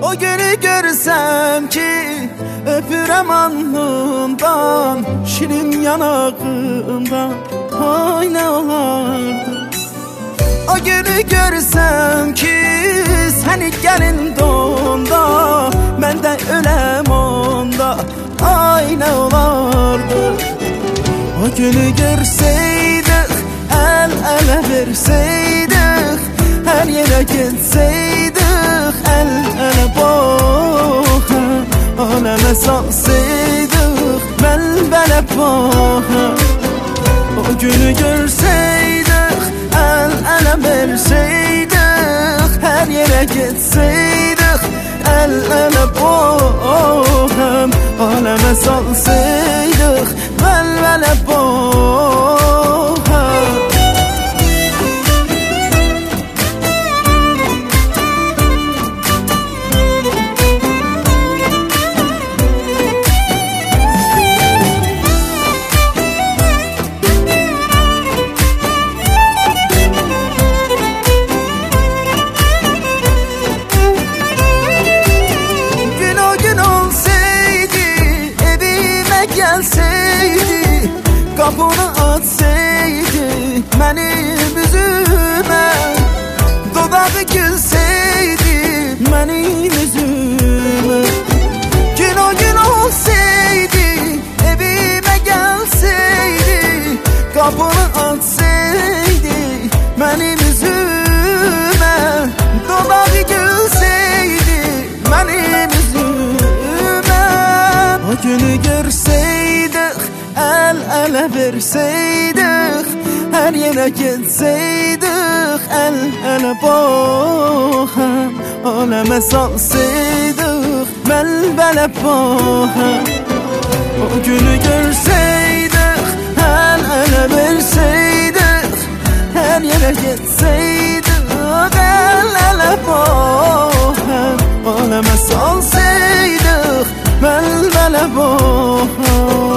O günü görsem ki öpürəm alnından, şirin yanağından, ay ne olardı. O günü görsem ki seni gelin donda, mən də öləm onda, ay ne olardı. O günü görseydik, el ele verseydik, her yere gitseydik, el ele baxa, aleme salsaydık, bel-bele baxa. O günü görseydik, el ele verseydik, her yere gitseydik, el ele baxa, aleme salsaydık, bel-bele baxa. Gelseydi, kapını açsaydı benim üzüme, dodağı gülseydi benim yüzüme. Gün o gün olsaydı, evime gelseydi, kapını açsaydı benim yüzüme, dodağı gülseydi benim yüzüme. O günü görseydik, el ele verseydik, her yere gitseydik, el ele baxa, aleme salsaydık, bel-bele baxa. O günü görseydik, el ele verseydik, her yere gitseydik, el ele baxa, aleme salsaydık, bel-bele baxa.